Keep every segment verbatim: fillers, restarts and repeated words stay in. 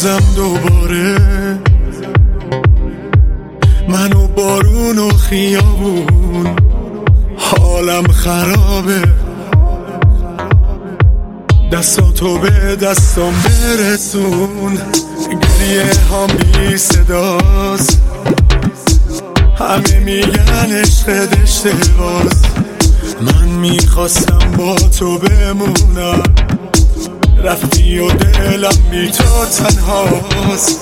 بازم دوباره من و بارون و خیابون حالم خرابه، دستاتو به دستام برسون، گریه هم بی صداست، همه میگن عشق اشتباس، من میخواستم با تو بمونم، رفتی و دلم بی تو تنهاست،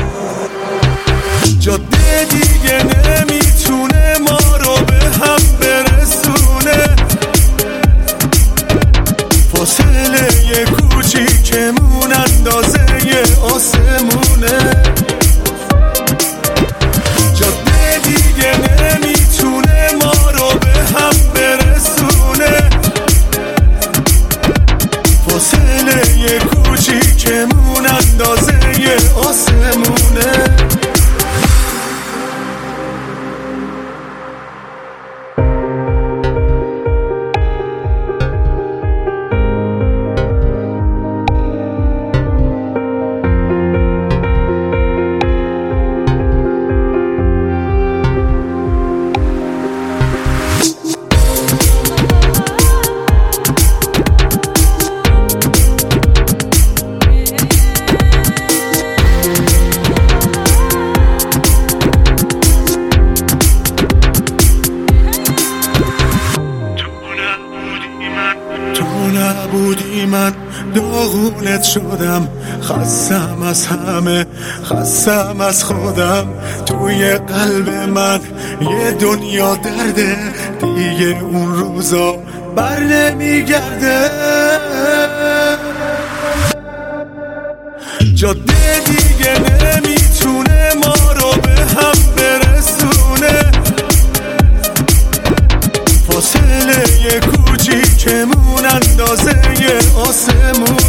جاده دیگه نمیتونه ما رو به هم برسونه، فاصله یه کوچیکمون اندازه یه آسمونه، جاده دیگه نمیتونه ما رو به هم برسونه، فاصله یه کوچیکمون اندازه یه آسمونه. نبودی من داغونت شدم، خستم از همه، خستم از خودم، توی قلب من یه دنیا درده، دیگه اون روزا بر نمیگرده، جاده دیگه نمیتونه ما رو به هم برسونه، فاصله یه کوچیکمون اندازه یه آسمون.